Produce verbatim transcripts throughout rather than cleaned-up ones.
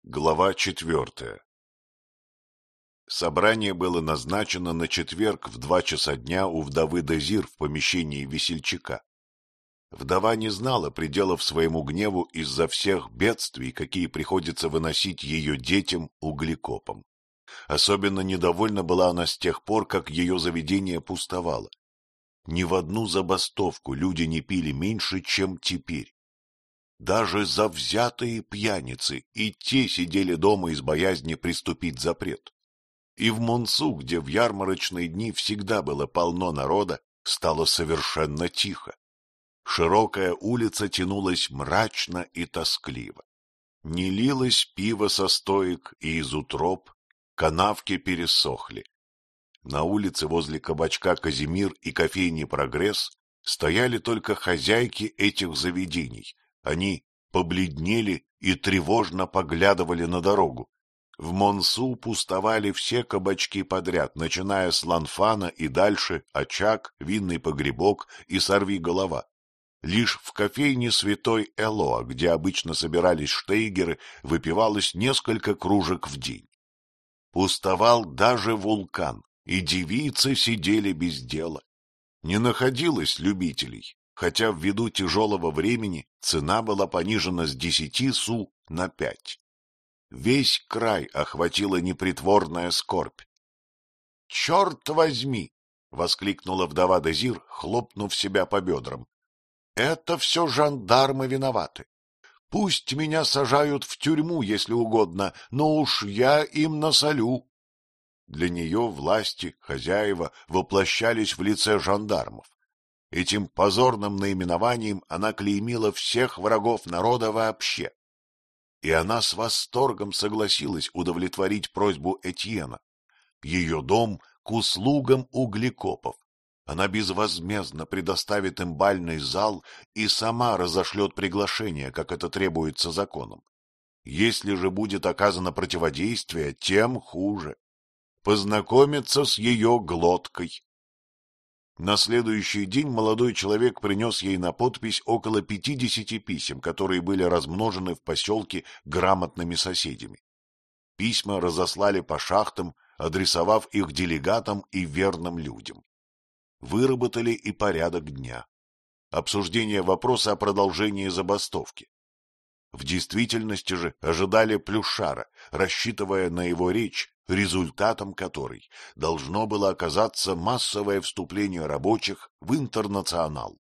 Глава четвертая. Собрание было назначено на четверг в два часа дня у вдовы Дезир в помещении весельчака. Вдова не знала пределов своему гневу из-за всех бедствий, какие приходится выносить ее детям углекопам. Особенно недовольна была она с тех пор, как ее заведение пустовало. Ни в одну забастовку люди не пили меньше, чем теперь. Даже завзятые пьяницы и те сидели дома из боязни приступить запрет. И в Монсу, где в ярмарочные дни всегда было полно народа, стало совершенно тихо. Широкая улица тянулась мрачно и тоскливо. Не лилось пиво со стоек и из утроб, канавки пересохли. На улице возле кабачка «Казимир» и кофейни «Прогресс» стояли только хозяйки этих заведений. Они побледнели и тревожно поглядывали на дорогу. В Монсу пустовали все кабачки подряд, начиная с Ланфана и дальше очаг, винный погребок и сорвиголова. Лишь в кофейне Святой Элоа, где обычно собирались штейгеры, выпивалось несколько кружек в день. Пустовал даже Вулкан, и девицы сидели без дела. Не находилось любителей, хотя ввиду тяжелого времени цена была понижена с десяти су на пять. Весь край охватила непритворная скорбь. — Черт возьми! — воскликнула вдова Дезир, хлопнув себя по бедрам. — Это все жандармы виноваты. Пусть меня сажают в тюрьму, если угодно, но уж я им насолю. Для нее власти, хозяева, воплощались в лице жандармов. Этим позорным наименованием она клеймила всех врагов народа вообще. И она с восторгом согласилась удовлетворить просьбу Этьена. Ее дом к услугам углекопов. Она безвозмездно предоставит им бальный зал и сама разошлет приглашение, как это требуется законом. Если же будет оказано противодействие, тем хуже. Познакомиться с ее глоткой. На следующий день молодой человек принес ей на подпись около пятидесяти писем, которые были размножены в поселке грамотными соседями. Письма разослали по шахтам, адресовав их делегатам и верным людям. Выработали и порядок дня. Обсуждение вопроса о продолжении забастовки. В действительности же ожидали Плюшара, рассчитывая на его речь, результатом которой должно было оказаться массовое вступление рабочих в интернационал.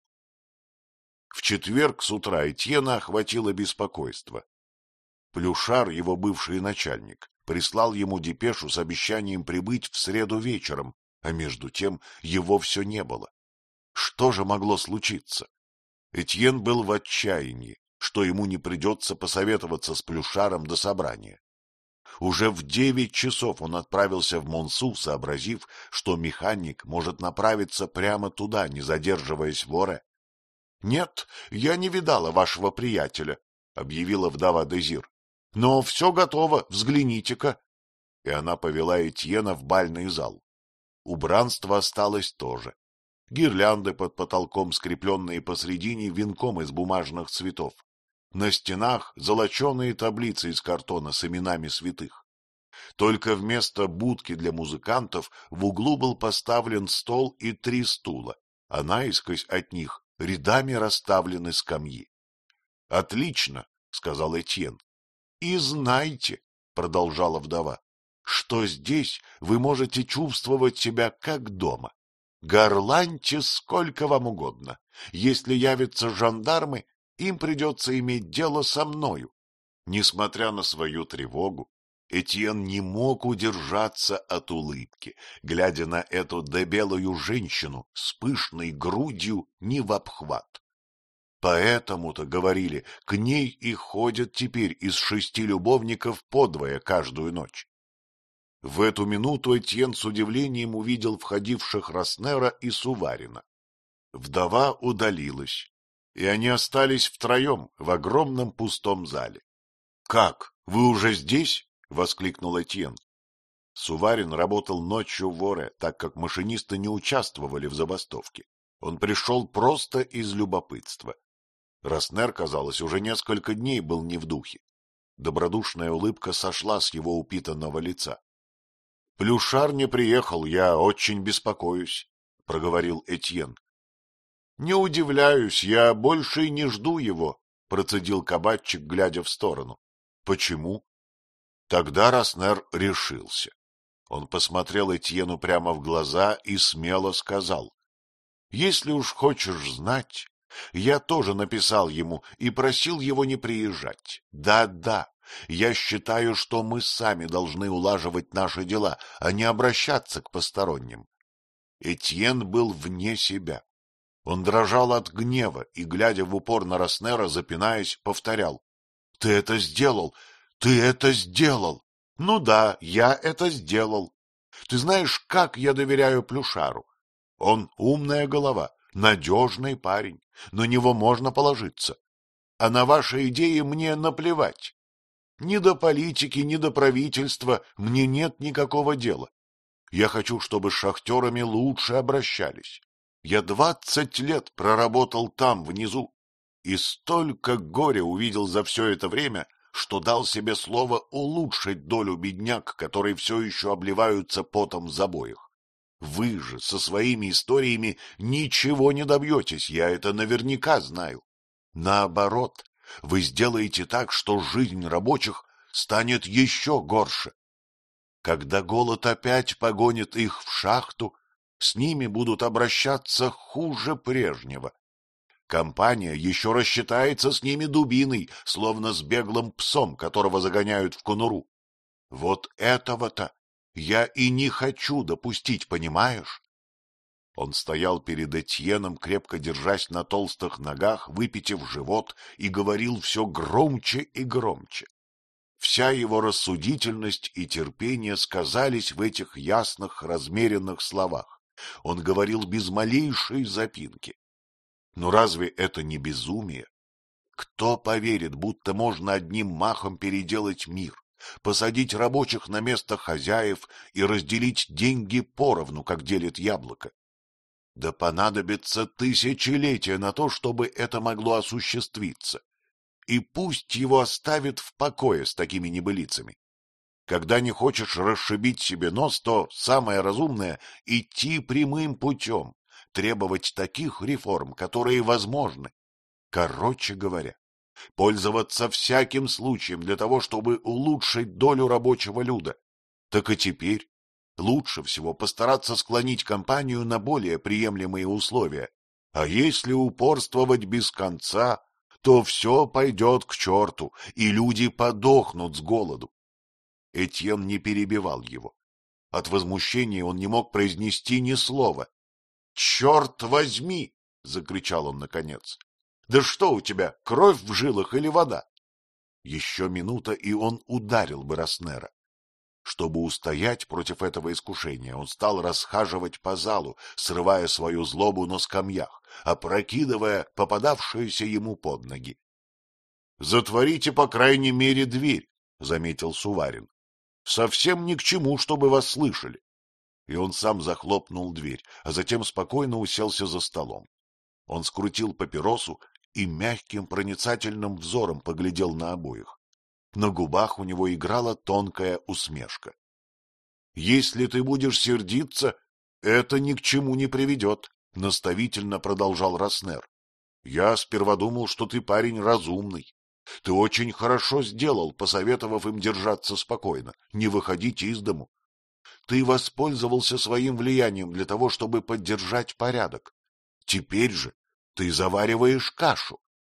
В четверг с утра Этьена охватило беспокойство. Плюшар, его бывший начальник, прислал ему депешу с обещанием прибыть в среду вечером, а между тем его все не было. Что же могло случиться? Этьен был в отчаянии, что ему не придется посоветоваться с Плюшаром до собрания. Уже в девять часов он отправился в Монсу, сообразив, что механик может направиться прямо туда, не задерживаясь в Оре. — Нет, я не видала вашего приятеля, — объявила вдова Дезир. — Но все готово, взгляните-ка. И она повела Этьена в бальный зал. Убранство осталось тоже. Гирлянды под потолком, скрепленные посредине венком из бумажных цветов. На стенах золоченые таблицы из картона с именами святых. Только вместо будки для музыкантов в углу был поставлен стол и три стула, а наискось от них рядами расставлены скамьи. — Отлично, — сказал Этьен. — И знайте, — продолжала вдова, — что здесь вы можете чувствовать себя как дома. Горланьте сколько вам угодно. Если явятся жандармы, им придется иметь дело со мною. Несмотря на свою тревогу, Этьен не мог удержаться от улыбки, глядя на эту дебелую женщину с пышной грудью не в обхват. Поэтому-то, говорили, к ней и ходят теперь из шести любовников подвое каждую ночь. В эту минуту Этьен с удивлением увидел входивших Роснера и Суварина. Вдова удалилась, и они остались втроем в огромном пустом зале. — Как, вы уже здесь? — воскликнул Этьен. Суварин работал ночью в Оре, так как машинисты не участвовали в забастовке. Он пришел просто из любопытства. Роснер, казалось, уже несколько дней был не в духе. Добродушная улыбка сошла с его упитанного лица. — Плюшар не приехал, я очень беспокоюсь, — проговорил Этьен. — Не удивляюсь, я больше и не жду его, — процедил кабачик, глядя в сторону. — Почему? Тогда Роснер решился. Он посмотрел Этьену прямо в глаза и смело сказал: — Если уж хочешь знать, я тоже написал ему и просил его не приезжать. Да-да, я считаю, что мы сами должны улаживать наши дела, а не обращаться к посторонним. Этьен был вне себя. Он дрожал от гнева и, глядя в упор на Роснера, запинаясь, повторял: — Ты это сделал! Ты это сделал! Ну да, я это сделал. Ты знаешь, как я доверяю Плюшару? Он умная голова, надежный парень, на него можно положиться. А на ваши идеи мне наплевать. Ни до политики, ни до правительства мне нет никакого дела. Я хочу, чтобы с шахтерами лучше обращались. Я двадцать лет проработал там, внизу, и столько горя увидел за все это время, что дал себе слово улучшить долю бедняк, которые все еще обливаются потом в забоях. Вы же со своими историями ничего не добьетесь, я это наверняка знаю. Наоборот, вы сделаете так, что жизнь рабочих станет еще горше. Когда голод опять погонит их в шахту, с ними будут обращаться хуже прежнего. Компания еще рассчитается с ними дубиной, словно с беглым псом, которого загоняют в конуру. Вот этого-то я и не хочу допустить, понимаешь? Он стоял перед Этьеном, крепко держась на толстых ногах, выпитив живот, и говорил все громче и громче. Вся его рассудительность и терпение сказались в этих ясных, размеренных словах. Он говорил без малейшей запинки. Но разве это не безумие? Кто поверит, будто можно одним махом переделать мир, посадить рабочих на место хозяев и разделить деньги поровну, как делит яблоко? Да понадобится тысячелетия на то, чтобы это могло осуществиться. И пусть его оставят в покое с такими небылицами. Когда не хочешь расшибить себе нос, то самое разумное — идти прямым путем, требовать таких реформ, которые возможны. Короче говоря, пользоваться всяким случаем для того, чтобы улучшить долю рабочего люда. Так и теперь лучше всего постараться склонить компанию на более приемлемые условия. А если упорствовать без конца, то все пойдет к черту, и люди подохнут с голоду. Этьен не перебивал его. От возмущения он не мог произнести ни слова. — Черт возьми! — закричал он наконец. — Да что у тебя, кровь в жилах или вода? Еще минута, и он ударил бы Роснера. Чтобы устоять против этого искушения, он стал расхаживать по залу, срывая свою злобу на скамьях, опрокидывая попадавшиеся ему под ноги. — Затворите, по крайней мере, дверь, — заметил Суварин. — Совсем ни к чему, чтобы вас слышали. И он сам захлопнул дверь, а затем спокойно уселся за столом. Он скрутил папиросу и мягким проницательным взором поглядел на обоих. На губах у него играла тонкая усмешка. — Если ты будешь сердиться, это ни к чему не приведет, — наставительно продолжал Роснер. — Я сперва думал, что ты парень разумный. Ты очень хорошо сделал, посоветовав им держаться спокойно, не выходить из дому. Ты воспользовался своим влиянием для того, чтобы поддержать порядок. Теперь же ты завариваешь кашу.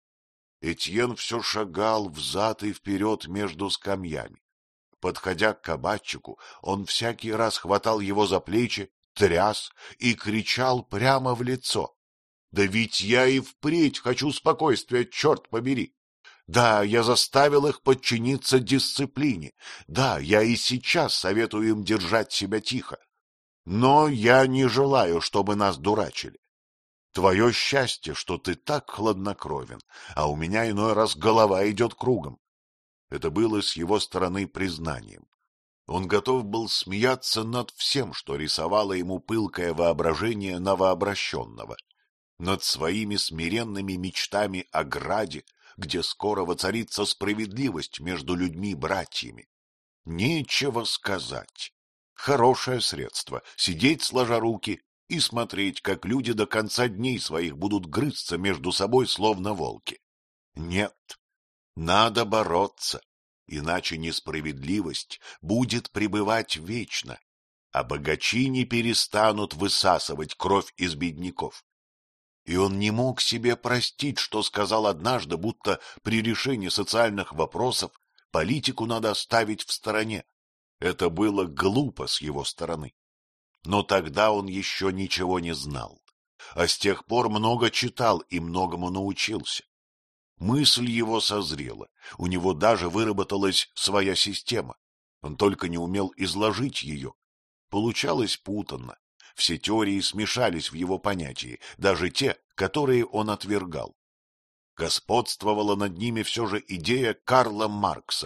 Этьен все шагал взад и вперед между скамьями. Подходя к кабачику, он всякий раз хватал его за плечи, тряс и кричал прямо в лицо. — Да ведь я и впредь хочу спокойствия, черт побери! Да, я заставил их подчиниться дисциплине. Да, я и сейчас советую им держать себя тихо. Но я не желаю, чтобы нас дурачили. Твое счастье, что ты так хладнокровен, а у меня иной раз голова идет кругом. Это было с его стороны признанием. Он готов был смеяться над всем, что рисовало ему пылкое воображение новообращенного. Над своими смиренными мечтами о граде, где скоро воцарится справедливость между людьми-братьями. Нечего сказать. Хорошее средство — сидеть сложа руки и смотреть, как люди до конца дней своих будут грызться между собой, словно волки. Нет, надо бороться, иначе несправедливость будет пребывать вечно, а богачи не перестанут высасывать кровь из бедняков. И он не мог себе простить, что сказал однажды, будто при решении социальных вопросов политику надо оставить в стороне. Это было глупо с его стороны. Но тогда он еще ничего не знал, а с тех пор много читал и многому научился. Мысль его созрела, у него даже выработалась своя система. Он только не умел изложить ее. Получалось путанно. Все теории смешались в его понятии, даже те, которые он отвергал. Господствовала над ними все же идея Карла Маркса.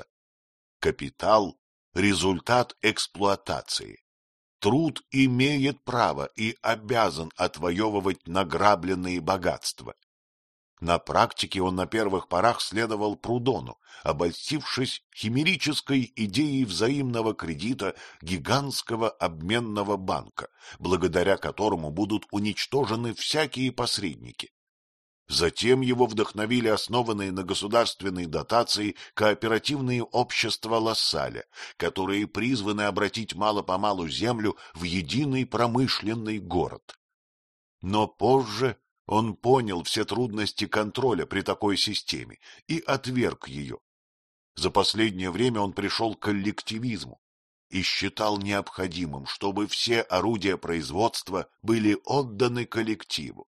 Капитал — результат эксплуатации. Труд имеет право и обязан отвоевывать награбленные богатства. На практике он на первых порах следовал Прудону, обольстившись химерической идеей взаимного кредита гигантского обменного банка, благодаря которому будут уничтожены всякие посредники. Затем его вдохновили основанные на государственной дотации кооперативные общества Лассаля, которые призваны обратить мало-помалу землю в единый промышленный город. Но позже он понял все трудности контроля при такой системе и отверг ее. За последнее время он пришел к коллективизму и считал необходимым, чтобы все орудия производства были отданы коллективу.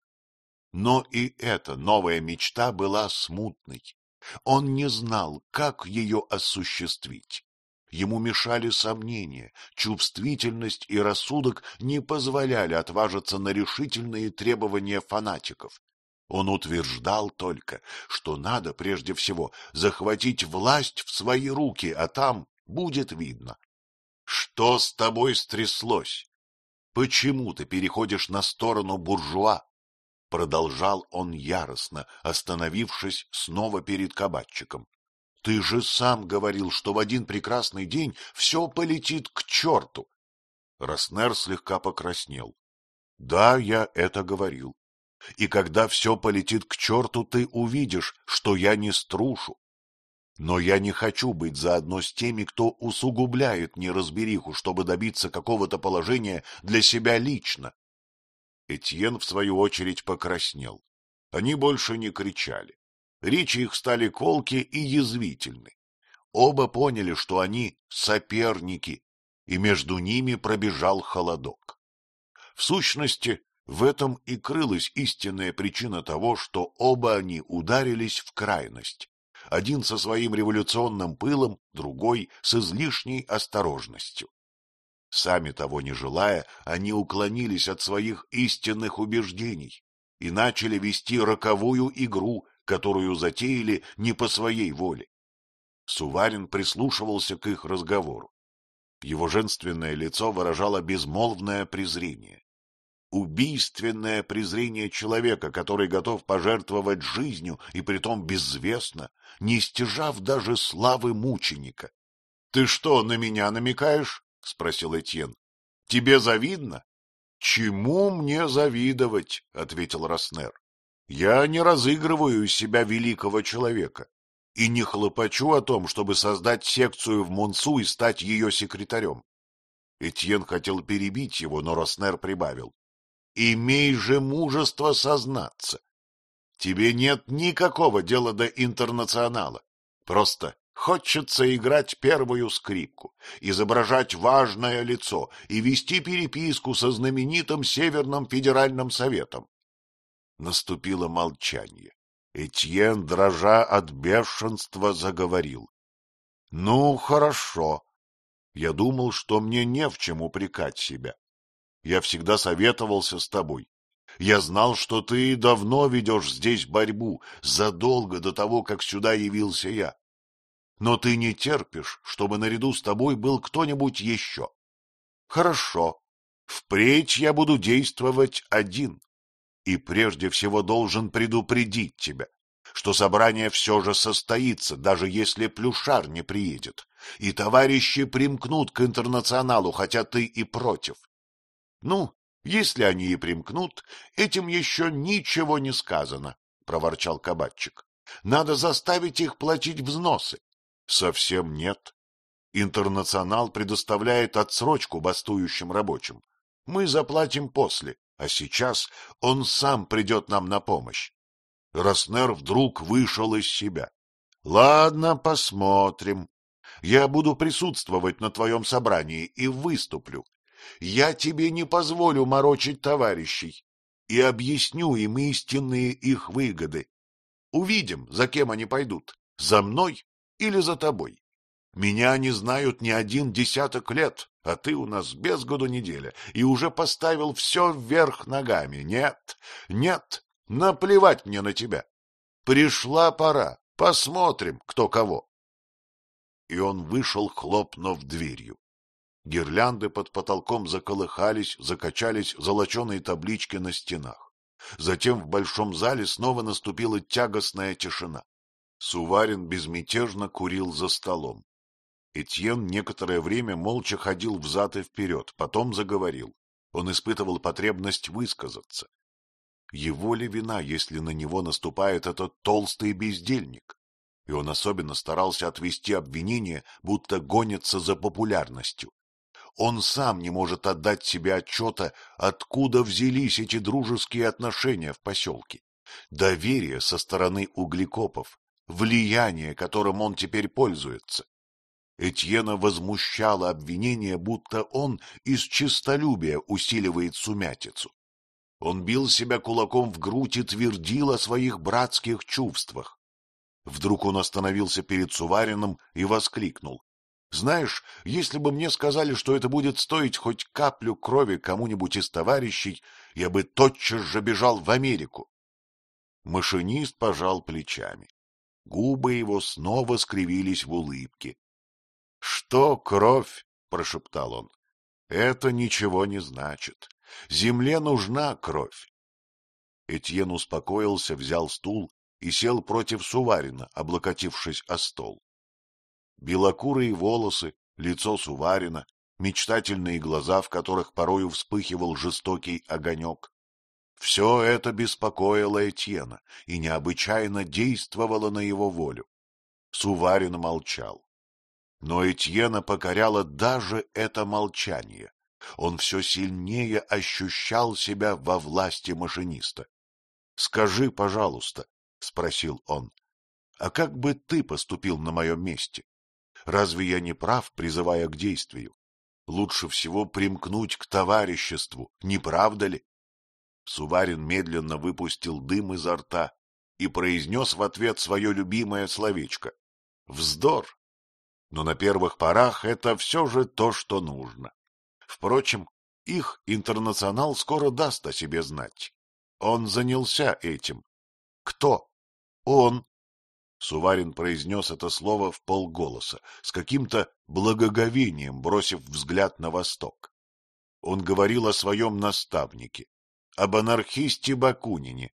Но и эта новая мечта была смутной. Он не знал, как ее осуществить. Ему мешали сомнения, чувствительность и рассудок не позволяли отважиться на решительные требования фанатиков. Он утверждал только, что надо прежде всего захватить власть в свои руки, а там будет видно. Что с тобой стряслось? Почему ты переходишь на сторону буржуа? Продолжал он яростно, остановившись снова перед кабачиком. Ты же сам говорил, что в один прекрасный день все полетит к черту. Роснер слегка покраснел. Да, я это говорил. И когда все полетит к черту, ты увидишь, что я не струшу. Но я не хочу быть заодно с теми, кто усугубляет неразбериху, чтобы добиться какого-то положения для себя лично. Этьен, в свою очередь, покраснел. Они больше не кричали. Речи их стали колки и язвительны. Оба поняли, что они соперники, и между ними пробежал холодок. В сущности, в этом и крылась истинная причина того, что оба они ударились в крайность. Один со своим революционным пылом, другой с излишней осторожностью. Сами того не желая, они уклонились от своих истинных убеждений и начали вести роковую игру, которую затеяли не по своей воле. Суварин прислушивался к их разговору. Его женственное лицо выражало безмолвное презрение. Убийственное презрение человека, который готов пожертвовать жизнью, и притом безвестно, не стяжав даже славы мученика. — Ты что, на меня намекаешь? — спросил Этьен. — Тебе завидно? — Чему мне завидовать? — ответил Роснер. — Я не разыгрываю из себя великого человека и не хлопочу о том, чтобы создать секцию в Монсу и стать ее секретарем. Этьен хотел перебить его, но Роснер прибавил. — Имей же мужество сознаться. Тебе нет никакого дела до интернационала. Просто хочется играть первую скрипку, изображать важное лицо и вести переписку со знаменитым Северным федеральным советом. Наступило молчание. Этьен, дрожа от бешенства, заговорил. — Ну, хорошо. Я думал, что мне не в чем упрекать себя. Я всегда советовался с тобой. Я знал, что ты давно ведешь здесь борьбу, задолго до того, как сюда явился я. Но ты не терпишь, чтобы наряду с тобой был кто-нибудь еще. Хорошо. Впредь я буду действовать один. И прежде всего должен предупредить тебя, что собрание все же состоится, даже если Плюшар не приедет, и товарищи примкнут к интернационалу, хотя ты и против. Ну, если они и примкнут, этим еще ничего не сказано, — проворчал кабачик. Надо заставить их платить взносы. Совсем нет. Интернационал предоставляет отсрочку бастующим рабочим. Мы заплатим после, а сейчас он сам придет нам на помощь. Роснер вдруг вышел из себя. — Ладно, посмотрим. Я буду присутствовать на твоем собрании и выступлю. Я тебе не позволю морочить товарищей и объясню им истинные их выгоды. Увидим, за кем они пойдут, за мной или за тобой. Меня они знают не один десяток лет, а ты у нас без году неделя, и уже поставил все вверх ногами. Нет, нет, наплевать мне на тебя. Пришла пора, посмотрим, кто кого. И он вышел, хлопнув дверью. Гирлянды под потолком заколыхались, закачались золоченые таблички на стенах. Затем в большом зале снова наступила тягостная тишина. Суварин безмятежно курил за столом. Этьен некоторое время молча ходил взад и вперед, потом заговорил. Он испытывал потребность высказаться. Его ли вина, если на него наступает этот толстый бездельник? И он особенно старался отвести обвинение, будто гонится за популярностью. Он сам не может отдать себе отчета, откуда взялись эти дружеские отношения в поселке. Доверие со стороны углекопов, влияние, которым он теперь пользуется. Этьена возмущало обвинение, будто он из честолюбия усиливает сумятицу. Он бил себя кулаком в грудь и твердил о своих братских чувствах. Вдруг он остановился перед Сувариным и воскликнул: — Знаешь, если бы мне сказали, что это будет стоить хоть каплю крови кому-нибудь из товарищей, я бы тотчас же бежал в Америку. Машинист пожал плечами. Губы его снова скривились в улыбке. — Что кровь? — прошептал он. — Это ничего не значит. Земле нужна кровь. Этьен успокоился, взял стул и сел против Суварина, облокотившись о стол. Белокурые волосы, лицо Суварина, мечтательные глаза, в которых порою вспыхивал жестокий огонек. Все это беспокоило Этьена и необычайно действовало на его волю. Суварин молчал. Но Этьена покоряло даже это молчание. Он все сильнее ощущал себя во власти машиниста. — Скажи, пожалуйста, — спросил он, — а как бы ты поступил на моем месте? Разве я не прав, призывая к действию? Лучше всего примкнуть к товариществу, не правда ли? Суварин медленно выпустил дым изо рта и произнес в ответ свое любимое словечко: — Вздор! Но на первых порах это все же то, что нужно. Впрочем, их интернационал скоро даст о себе знать. Он занялся этим. Кто? Он. Суварин произнес это слово вполголоса, с каким-то благоговением бросив взгляд на восток. Он говорил о своем наставнике, об анархисте Бакунине.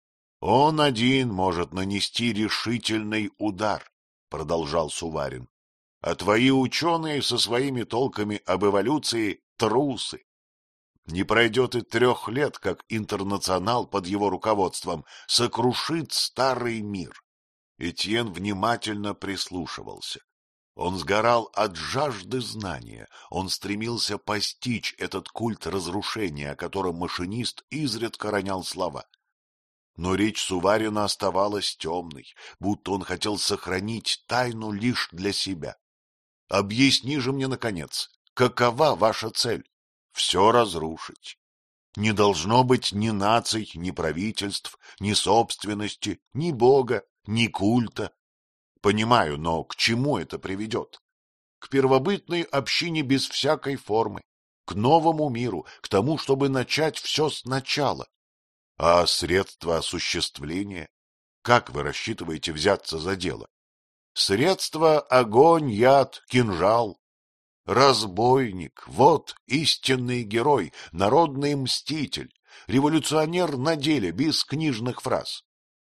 Он один может нанести решительный удар, продолжал Суварин. А твои ученые со своими толками об эволюции — трусы. Не пройдет и трех лет, как интернационал под его руководством сокрушит старый мир. Этьен внимательно прислушивался. Он сгорал от жажды знания, он стремился постичь этот культ разрушения, о котором машинист изредка ронял слова. Но речь Суварина оставалась темной, будто он хотел сохранить тайну лишь для себя. Объясни же мне, наконец, какова ваша цель? Все разрушить. Не должно быть ни наций, ни правительств, ни собственности, ни бога, ни культа. Понимаю, но к чему это приведет? К первобытной общине без всякой формы, к новому миру, к тому, чтобы начать все сначала. А средства осуществления? Как вы рассчитываете взяться за дело? Средства — огонь, яд, кинжал. Разбойник — вот истинный герой, народный мститель, революционер на деле, без книжных фраз.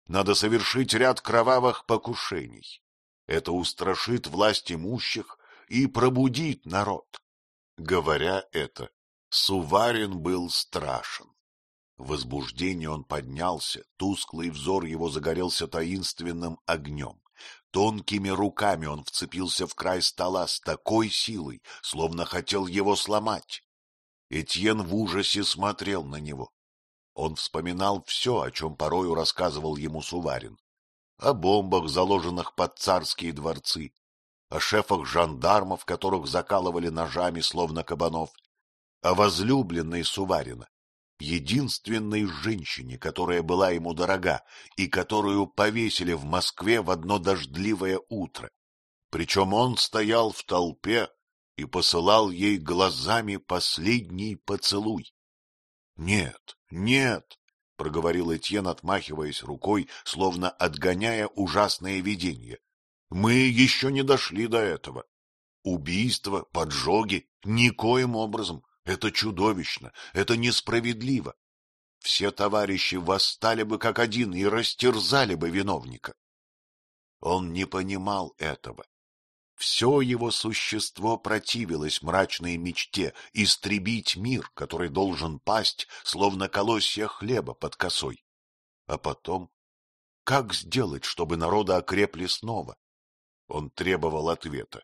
надо совершить ряд кровавых покушений. Это устрашит власть имущих и пробудит народ. Говоря это, Суварин был страшен. В возбуждении он поднялся, тусклый взор его загорелся таинственным огнем. Тонкими руками он вцепился в край стола с такой силой, словно хотел его сломать. Этьен в ужасе смотрел на него. Он вспоминал все, о чем порою рассказывал ему Суварин. О бомбах, заложенных под царские дворцы, о шефах жандармов, которых закалывали ножами, словно кабанов, о возлюбленной Суварина, единственной женщине, которая была ему дорога и которую повесили в Москве в одно дождливое утро. Причем он стоял в толпе и посылал ей глазами последний поцелуй. — Нет, нет, — проговорил Этьен, отмахиваясь рукой, словно отгоняя ужасное видение. — Мы еще не дошли до этого. Убийства, поджоги — никоим образом. Это чудовищно, это несправедливо. Все товарищи восстали бы как один и растерзали бы виновника. Он не понимал этого. Все его существо противилось мрачной мечте истребить мир, который должен пасть, словно колосья хлеба под косой. А потом, как сделать, чтобы народы окрепли снова? Он требовал ответа.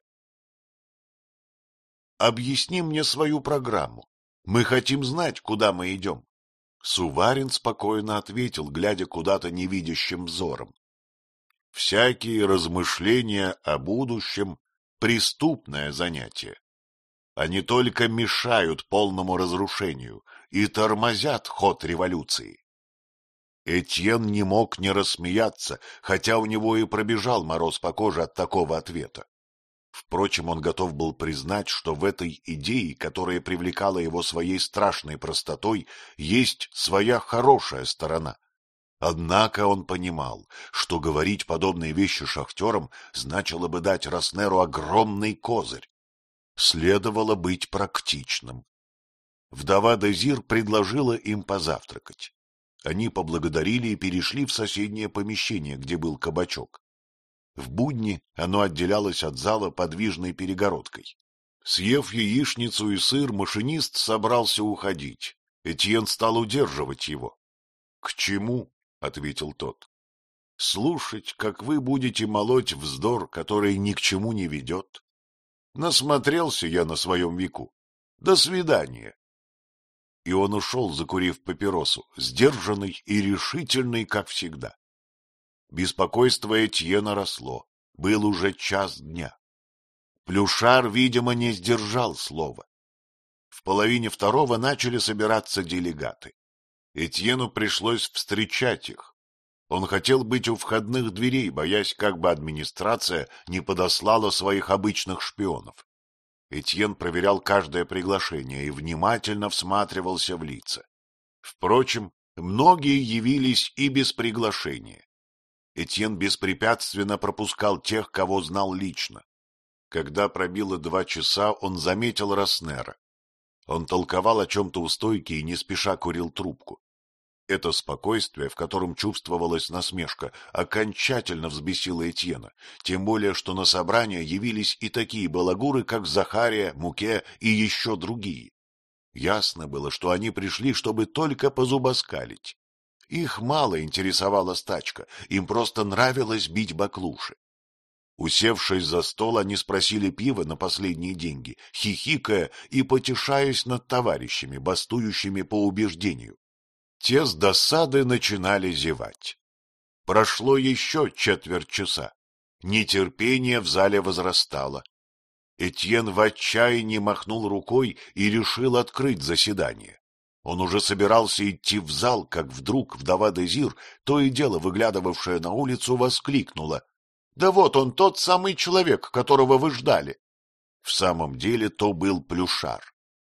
Объясни мне свою программу. Мы хотим знать, куда мы идем. Суварин спокойно ответил, глядя куда-то невидящим взором. Всякие размышления о будущем — преступное занятие. Они только мешают полному разрушению и тормозят ход революции. Этьен не мог не рассмеяться, хотя у него и пробежал мороз по коже от такого ответа. Впрочем, он готов был признать, что в этой идее, которая привлекала его своей страшной простотой, есть своя хорошая сторона. Однако он понимал, что говорить подобные вещи шахтерам значило бы дать Роснеру огромный козырь. Следовало быть практичным. Вдова Дезир предложила им позавтракать. Они поблагодарили и перешли в соседнее помещение, где был кабачок. В будни оно отделялось от зала подвижной перегородкой. Съев яичницу и сыр, машинист собрался уходить. Этьен стал удерживать его. — К чему? — ответил тот. — Слушать, как вы будете молоть вздор, который ни к чему не ведет. Насмотрелся я на своем веку. До свидания. И он ушел, закурив папиросу, сдержанный и решительный, как всегда. Беспокойство Этьена росло. Был уже час дня. Плюшар, видимо, не сдержал слова. В половине второго начали собираться делегаты. Этьену пришлось встречать их. Он хотел быть у входных дверей, боясь, как бы администрация не подослала своих обычных шпионов. Этьен проверял каждое приглашение и внимательно всматривался в лица. Впрочем, многие явились и без приглашения. Этьен беспрепятственно пропускал тех, кого знал лично. Когда пробило два часа, он заметил Роснера. Он толковал о чем-то у стойки и не спеша курил трубку. Это спокойствие, в котором чувствовалась насмешка, окончательно взбесило Этьена, тем более, что на собрание явились и такие балагуры, как Захария, Муке и еще другие. Ясно было, что они пришли, чтобы только позубоскалить. Их мало интересовала стачка, им просто нравилось бить баклуши. Усевшись за стол, они спросили пива на последние деньги, хихикая и потешаясь над товарищами, бастующими по убеждению. Те с досады начинали зевать. Прошло еще четверть часа. Нетерпение в зале возрастало. Этьен в отчаянии махнул рукой и решил открыть заседание. Он уже собирался идти в зал, как вдруг вдова Дезир, то и дело выглядывавшая на улицу, воскликнула: — Да вот он, тот самый человек, которого вы ждали. В самом деле то был Плюшар.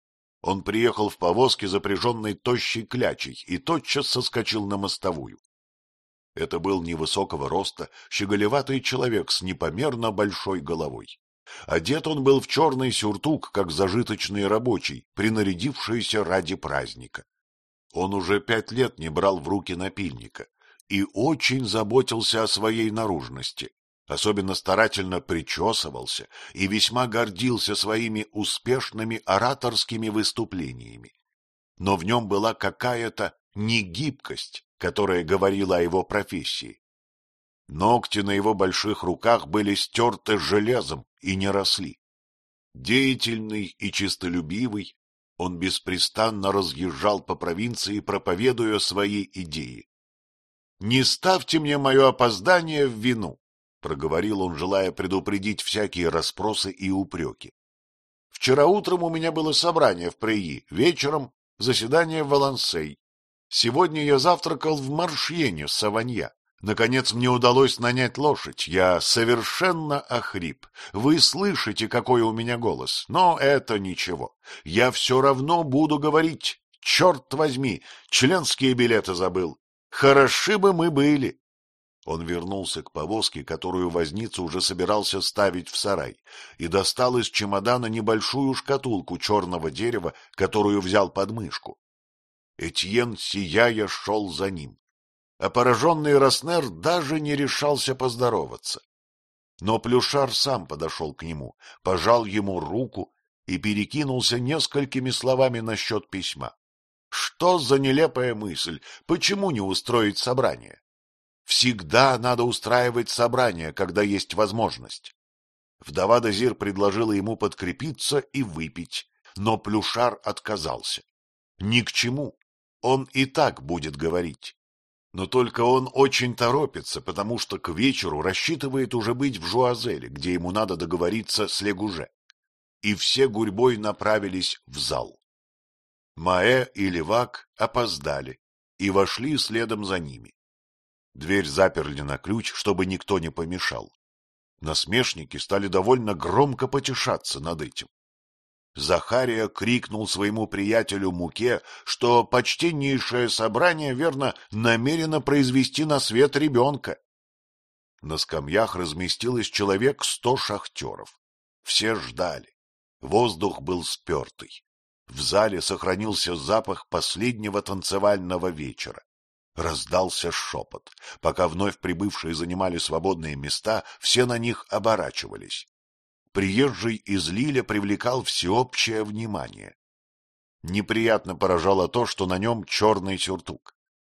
Он приехал в повозке, запряженной тощей клячей, и тотчас соскочил на мостовую. Это был невысокого роста, щеголеватый человек с непомерно большой головой. Одет он был в черный сюртук, как зажиточный рабочий, принарядившийся ради праздника. Он уже пять лет не брал в руки напильника, и очень заботился о своей наружности, особенно старательно причесывался и весьма гордился своими успешными ораторскими выступлениями. Но в нем была какая-то негибкость, которая говорила о его профессии. Ногти на его больших руках были стерты железом и не росли. Деятельный и честолюбивый, он беспрестанно разъезжал по провинции, проповедуя свои идеи. — Не ставьте мне мое опоздание в вину, — проговорил он, желая предупредить всякие расспросы и упреки. — Вчера утром у меня было собрание в Прейи, вечером заседание в Валансей. Сегодня я завтракал в Маршьене с Саванья. Наконец мне удалось нанять лошадь. Я совершенно охрип. Вы слышите, какой у меня голос, но это ничего. Я все равно буду говорить. Черт возьми, членские билеты забыл. Хороши бы мы были. Он вернулся к повозке, которую возница уже собирался ставить в сарай, и достал из чемодана небольшую шкатулку черного дерева, которую взял под мышку. Этьен, сияя, шел за ним, а пораженный Роснер даже не решался поздороваться. Но Плюшар сам подошел к нему, пожал ему руку и перекинулся несколькими словами насчет письма. Что за нелепая мысль, почему не устроить собрание? Всегда надо устраивать собрание, когда есть возможность. Вдова Дезир предложила ему подкрепиться и выпить, но Плюшар отказался. Ни к чему, он и так будет говорить. Но только он очень торопится, потому что к вечеру рассчитывает уже быть в Жуазеле, где ему надо договориться с Легуже. И все гурьбой направились в зал. Маэ и Левак опоздали и вошли следом за ними. Дверь заперли на ключ, чтобы никто не помешал. Насмешники стали довольно громко потешаться над этим. Захария крикнул своему приятелю Муке, что почтеннейшее собрание, верно, намерено произвести на свет ребенка. На скамьях разместилось человек сто шахтеров. Все ждали. Воздух был спертый. В зале сохранился запах последнего танцевального вечера. Раздался шепот. Пока вновь прибывшие занимали свободные места, все на них оборачивались. Приезжий из Лиля привлекал всеобщее внимание. Неприятно поражало то, что на нем черный сюртук.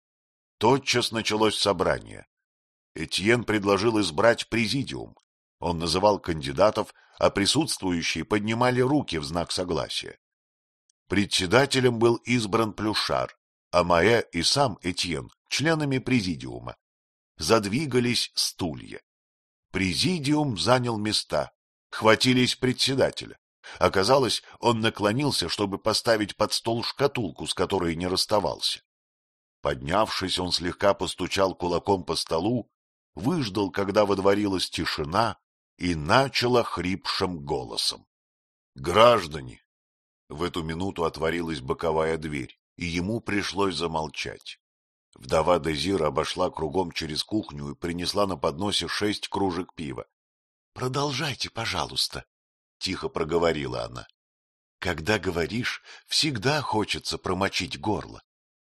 Тотчас началось собрание. Этьен предложил избрать президиум. Он называл кандидатов, а присутствующие поднимали руки в знак согласия. Председателем был избран Плюшар, а Маэ и сам Этьен членами президиума. Задвигались стулья. Президиум занял места. Хватились председателя. Оказалось, он наклонился, чтобы поставить под стол шкатулку, с которой не расставался. Поднявшись, он слегка постучал кулаком по столу, выждал, когда водворилась тишина, и начал охрипшим голосом. — Граждане! В эту минуту отворилась боковая дверь, и ему пришлось замолчать. Вдова Дезир обошла кругом через кухню и принесла на подносе шесть кружек пива. — Продолжайте, пожалуйста, — тихо проговорила она. — Когда говоришь, всегда хочется промочить горло.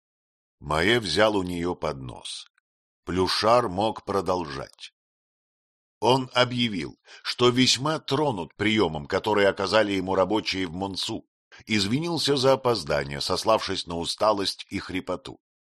Маэ взял у нее поднос. Плюшар мог продолжать. Он объявил, что весьма тронут приемом, который оказали ему рабочие в Монсу, извинился за опоздание, сославшись на усталость и хрипоту.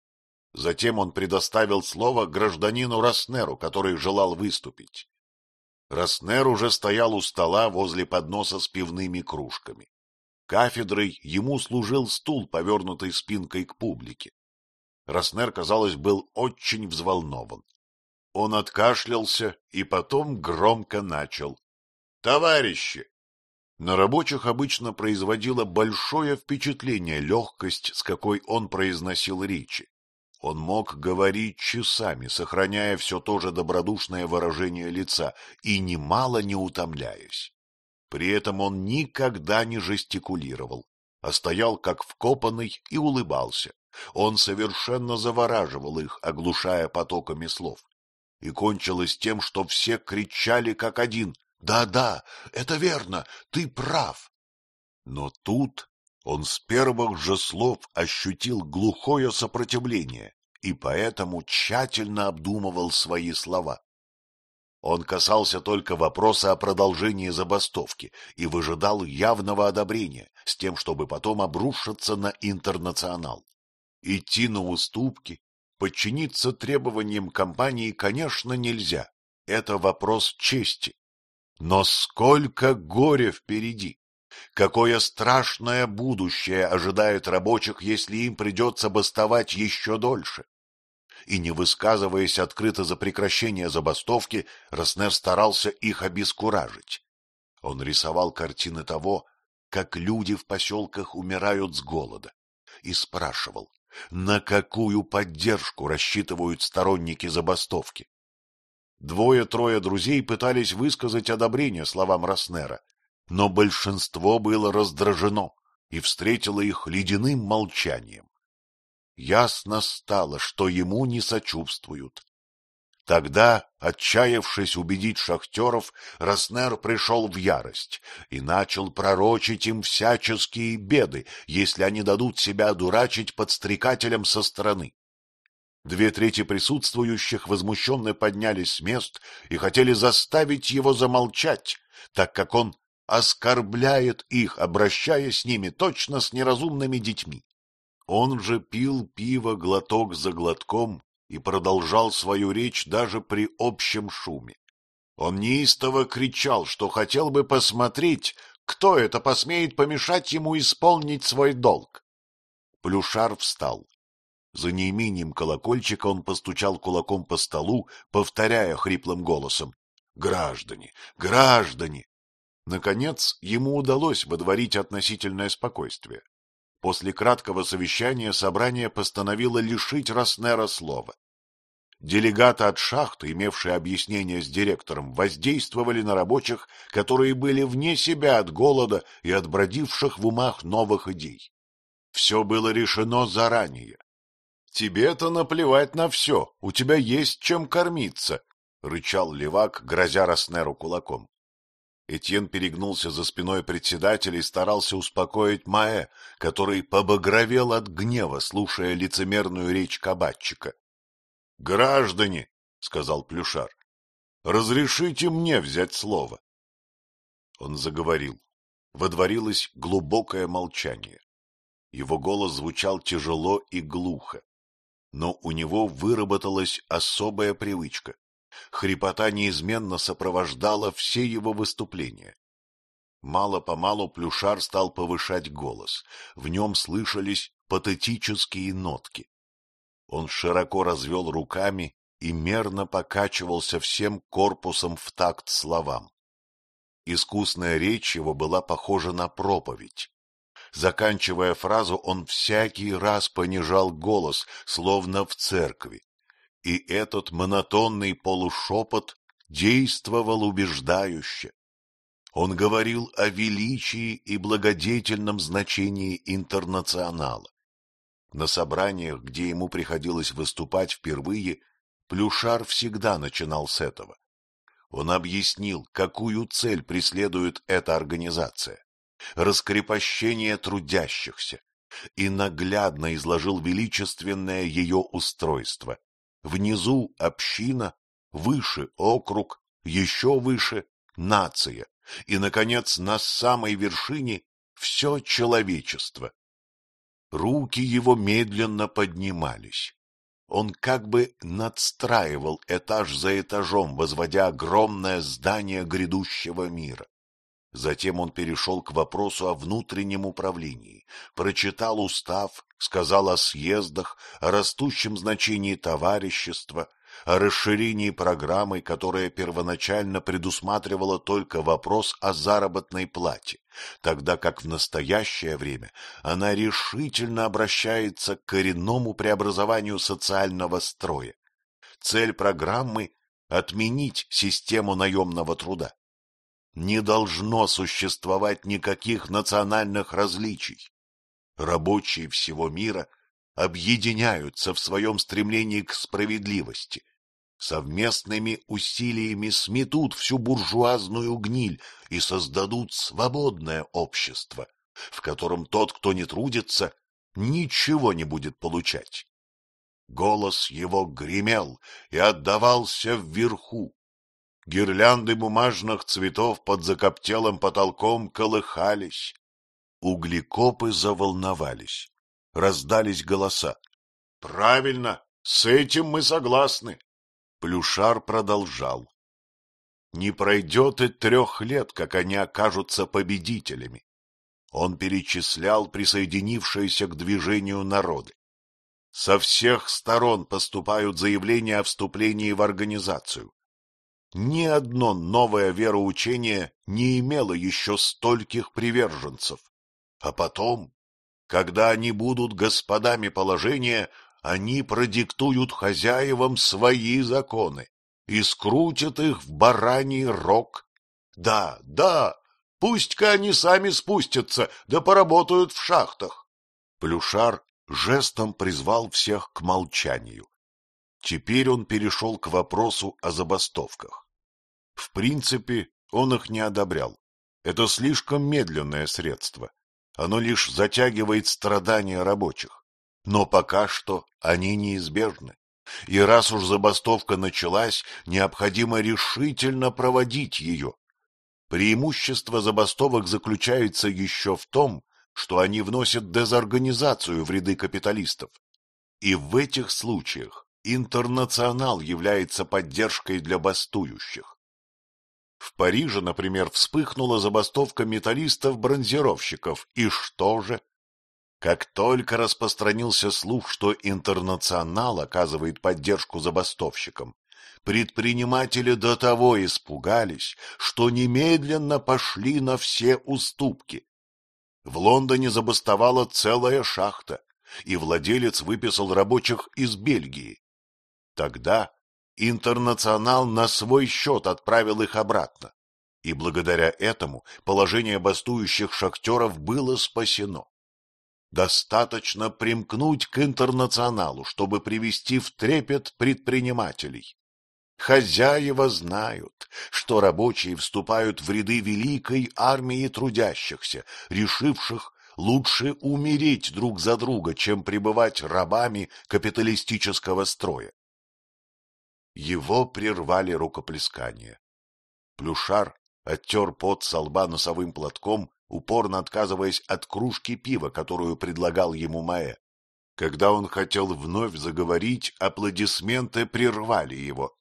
Затем он предоставил слово гражданину Роснеру, который желал выступить. Роснер уже стоял у стола возле подноса с пивными кружками. Кафедрой ему служил стул, повернутый спинкой к публике. Роснер, казалось, был очень взволнован. Он откашлялся и потом громко начал. — Товарищи! На рабочих обычно производила большое впечатление легкость, с какой он произносил речи. Он мог говорить часами, сохраняя все то же добродушное выражение лица и немало не утомляясь. При этом он никогда не жестикулировал, а стоял как вкопанный и улыбался. Он совершенно завораживал их, оглушая потоками слов. И кончилось тем, что все кричали как один: «Да-да, это верно, ты прав!» Но тут он с первых же слов ощутил глухое сопротивление и поэтому тщательно обдумывал свои слова. Он касался только вопроса о продолжении забастовки и выжидал явного одобрения, с тем, чтобы потом обрушиться на Интернационал. Идти на уступки, подчиниться требованиям компании, конечно, нельзя. Это вопрос чести. Но сколько горя впереди! Какое страшное будущее ожидает рабочих, если им придется бастовать еще дольше! И не высказываясь открыто за прекращение забастовки, Роснер старался их обескуражить. Он рисовал картины того, как люди в поселках умирают с голода, и спрашивал, на какую поддержку рассчитывают сторонники забастовки. Двое-трое друзей пытались высказать одобрение словам Роснера, но большинство было раздражено и встретило их ледяным молчанием. Ясно стало, что ему не сочувствуют. Тогда, отчаявшись убедить шахтеров, Роснер пришел в ярость и начал пророчить им всяческие беды, если они дадут себя одурачить подстрекателям со стороны. Две трети присутствующих возмущенно поднялись с мест и хотели заставить его замолчать, так как он оскорбляет их, обращаясь с ними точно с неразумными детьми. Он же пил пиво глоток за глотком и продолжал свою речь даже при общем шуме. Он неистово кричал, что хотел бы посмотреть, кто это посмеет помешать ему исполнить свой долг. Плюшар встал. За неимением колокольчика он постучал кулаком по столу, повторяя хриплым голосом: «Граждане! Граждане!» Наконец, ему удалось водворить относительное спокойствие. После краткого совещания собрание постановило лишить Роснера слова. Делегаты от шахты, имевшие объяснение с директором, воздействовали на рабочих, которые были вне себя от голода и от бродивших в умах новых идей. Все было решено заранее. «Тебе-то наплевать на все, у тебя есть чем кормиться», — рычал левак, грозя Роснеру кулаком. Этьен перегнулся за спиной председателя и старался успокоить Маэ, который побагровел от гнева, слушая лицемерную речь кабачика. — Граждане, — сказал Плюшар, — разрешите мне взять слово. Он заговорил. Водворилось глубокое молчание. Его голос звучал тяжело и глухо, но у него выработалась особая привычка. Хрипота неизменно сопровождала все его выступления. Мало-помалу Плюшар стал повышать голос. В нем слышались патетические нотки. Он широко развел руками и мерно покачивался всем корпусом в такт словам. Искусная речь его была похожа на проповедь. Заканчивая фразу, он всякий раз понижал голос, словно в церкви. И этот монотонный полушепот действовал убеждающе. Он говорил о величии и благодетельном значении Интернационала. На собраниях, где ему приходилось выступать впервые, Плюшар всегда начинал с этого. Он объяснил, какую цель преследует эта организация — раскрепощение трудящихся, и наглядно изложил величественное ее устройство. Внизу община, выше округ, еще выше нация, и, наконец, на самой вершине все человечество. Руки его медленно поднимались. Он как бы надстраивал этаж за этажом, возводя огромное здание грядущего мира. Затем он перешел к вопросу о внутреннем управлении, прочитал устав, сказал о съездах, о растущем значении товарищества, о расширении программы, которая первоначально предусматривала только вопрос о заработной плате, тогда как в настоящее время она решительно обращается к коренному преобразованию социального строя. Цель программы — отменить систему наемного труда. Не должно существовать никаких национальных различий. Рабочие всего мира объединяются в своем стремлении к справедливости, совместными усилиями сметут всю буржуазную гниль и создадут свободное общество, в котором тот, кто не трудится, ничего не будет получать. Голос его гремел и отдавался вверху. Гирлянды бумажных цветов под закоптелым потолком колыхались. Углекопы заволновались. Раздались голоса. — Правильно, с этим мы согласны. Плюшар продолжал. Не пройдет и трех лет, как они окажутся победителями. Он перечислял присоединившиеся к движению народы. Со всех сторон поступают заявления о вступлении в организацию. Ни одно новое вероучение не имело еще стольких приверженцев. А потом, когда они будут господами положения, они продиктуют хозяевам свои законы и скрутят их в бараний рог. Да, да, пусть-ка они сами спустятся, да поработают в шахтах. Плюшар жестом призвал всех к молчанию. Теперь он перешел к вопросу о забастовках. В принципе, он их не одобрял. Это слишком медленное средство. Оно лишь затягивает страдания рабочих. Но пока что они неизбежны. И раз уж забастовка началась, необходимо решительно проводить ее. Преимущество забастовок заключается еще в том, что они вносят дезорганизацию в ряды капиталистов. И в этих случаях интернационал является поддержкой для бастующих. В Париже, например, вспыхнула забастовка металлистов-бронзировщиков. И что же? Как только распространился слух, что интернационал оказывает поддержку забастовщикам, предприниматели до того испугались, что немедленно пошли на все уступки. В Лондоне забастовала целая шахта, и владелец выписал рабочих из Бельгии. Тогда интернационал на свой счет отправил их обратно, и благодаря этому положение бастующих шахтеров было спасено. Достаточно примкнуть к интернационалу, чтобы привести в трепет предпринимателей. Хозяева знают, что рабочие вступают в ряды великой армии трудящихся, решивших лучше умереть друг за друга, чем пребывать рабами капиталистического строя. Его прервали рукоплескания. Плюшар оттер пот со лба носовым платком, упорно отказываясь от кружки пива, которую предлагал ему Маэ. Когда он хотел вновь заговорить, аплодисменты прервали его.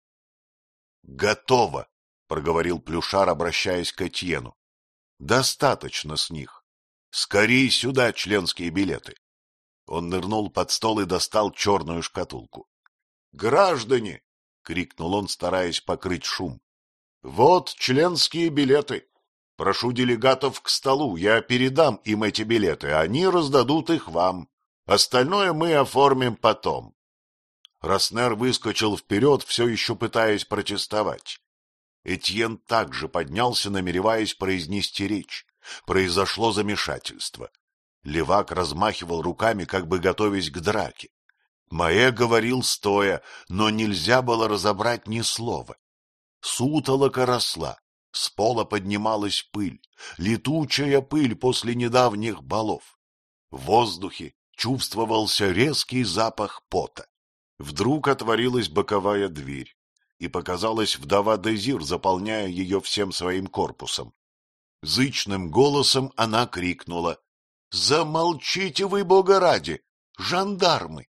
— Готово, — проговорил Плюшар, обращаясь к Этьену. — Достаточно с них. Скорей сюда членские билеты. Он нырнул под стол и достал черную шкатулку. — Граждане! — крикнул он, стараясь покрыть шум. — Вот членские билеты. Прошу делегатов к столу, я передам им эти билеты, они раздадут их вам. Остальное мы оформим потом. Роснер выскочил вперед, все еще пытаясь протестовать. Этьен также поднялся, намереваясь произнести речь. Произошло замешательство. Левак размахивал руками, как бы готовясь к драке. Маэ говорил стоя, но нельзя было разобрать ни слова. Сутолока росла, с пола поднималась пыль, летучая пыль после недавних балов. В воздухе чувствовался резкий запах пота. Вдруг отворилась боковая дверь, и показалась вдова Дезир, заполняя ее всем своим корпусом. Зычным голосом она крикнула: «Замолчите вы, бога ради! Жандармы!»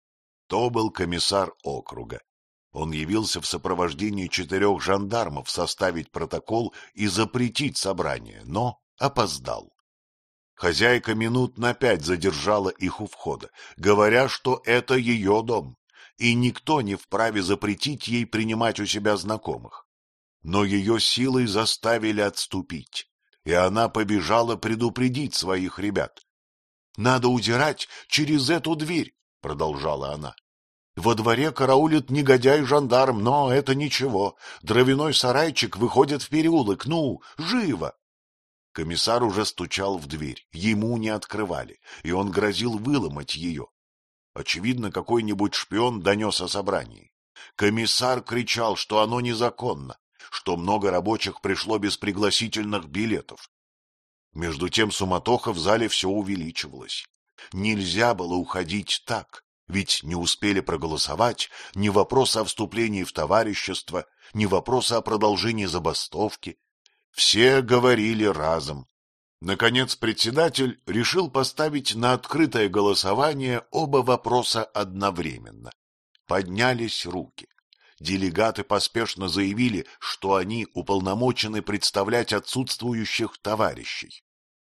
То был комиссар округа. Он явился в сопровождении четырех жандармов составить протокол и запретить собрание, но опоздал. Хозяйка минут на пять задержала их у входа, говоря, что это ее дом, и никто не вправе запретить ей принимать у себя знакомых. Но ее силой заставили отступить, и она побежала предупредить своих ребят. — Надо удирать через эту дверь, — продолжала она. — Во дворе караулит негодяй-жандарм, но это ничего. Дровяной сарайчик выходит в переулок. Ну, живо! Комиссар уже стучал в дверь, ему не открывали, и он грозил выломать ее. Очевидно, какой-нибудь шпион донес о собрании. Комиссар кричал, что оно незаконно, что много рабочих пришло без пригласительных билетов. Между тем суматоха в зале все увеличивалась. Нельзя было уходить так. Ведь не успели проголосовать ни вопроса о вступлении в товарищество, ни вопроса о продолжении забастовки. Все говорили разом. Наконец председатель решил поставить на открытое голосование оба вопроса одновременно. Поднялись руки. Делегаты поспешно заявили, что они уполномочены представлять отсутствующих товарищей.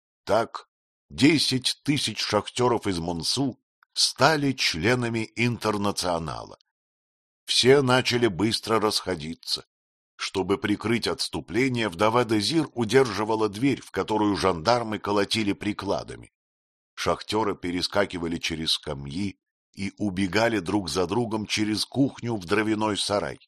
Так, десять тысяч шахтеров из Монсу стали членами интернационала. Все начали быстро расходиться. Чтобы прикрыть отступление, вдова Дезир удерживала дверь, в которую жандармы колотили прикладами. Шахтеры перескакивали через скамьи и убегали друг за другом через кухню в дровяной сарай.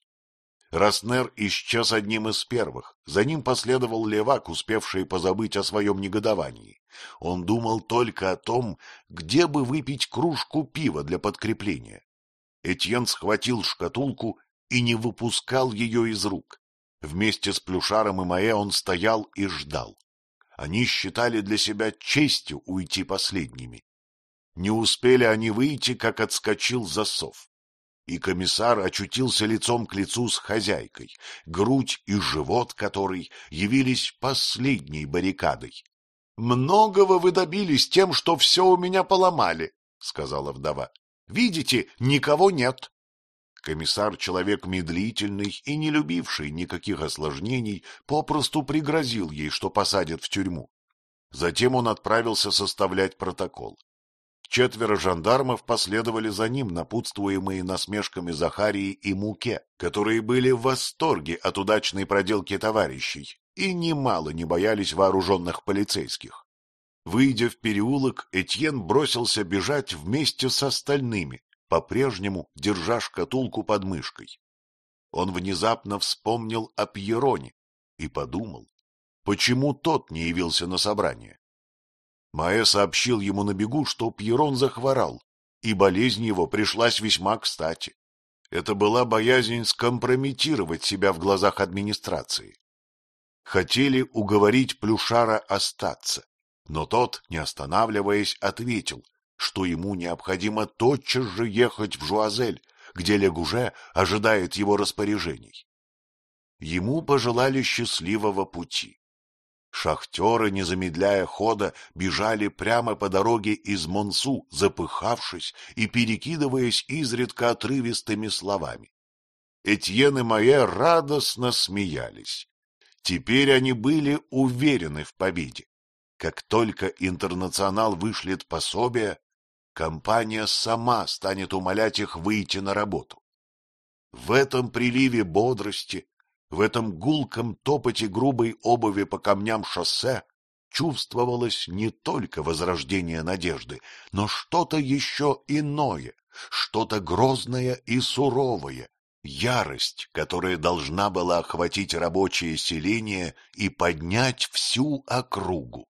Роснер исчез одним из первых, за ним последовал Левак, успевший позабыть о своем негодовании. Он думал только о том, где бы выпить кружку пива для подкрепления. Этьен схватил шкатулку и не выпускал ее из рук. Вместе с Плюшаром и Маэ он стоял и ждал. Они считали для себя честью уйти последними. Не успели они выйти, как отскочил засов. И комиссар очутился лицом к лицу с хозяйкой, грудь и живот которой явились последней баррикадой. — Многого вы добились тем, что все у меня поломали, — сказала вдова. — Видите, никого нет. Комиссар, человек медлительный и не любивший никаких осложнений, попросту пригрозил ей, что посадят в тюрьму. Затем он отправился составлять протокол. Четверо жандармов последовали за ним, напутствуемые насмешками Захарии и Муке, которые были в восторге от удачной проделки товарищей и немало не боялись вооруженных полицейских. Выйдя в переулок, Этьен бросился бежать вместе с остальными, по-прежнему держа шкатулку под мышкой. Он внезапно вспомнил о Пьероне и подумал, почему тот не явился на собрание. Маэ сообщил ему на бегу, что Пьерон захворал, и болезнь его пришлась весьма кстати. Это была боязнь скомпрометировать себя в глазах администрации. Хотели уговорить Плюшара остаться, но тот, не останавливаясь, ответил, что ему необходимо тотчас же ехать в Жуазель, где Легуже ожидает его распоряжений. Ему пожелали счастливого пути. Шахтеры, не замедляя хода, бежали прямо по дороге из Монсу, запыхавшись и перекидываясь изредка отрывистыми словами. Этьен и Маэ радостно смеялись. Теперь они были уверены в победе. Как только интернационал вышлет пособие, компания сама станет умолять их выйти на работу. В этом приливе бодрости, в этом гулком топоте грубой обуви по камням шоссе чувствовалось не только возрождение надежды, но что-то еще иное, что-то грозное и суровое, ярость, которая должна была охватить рабочее селение и поднять всю округу.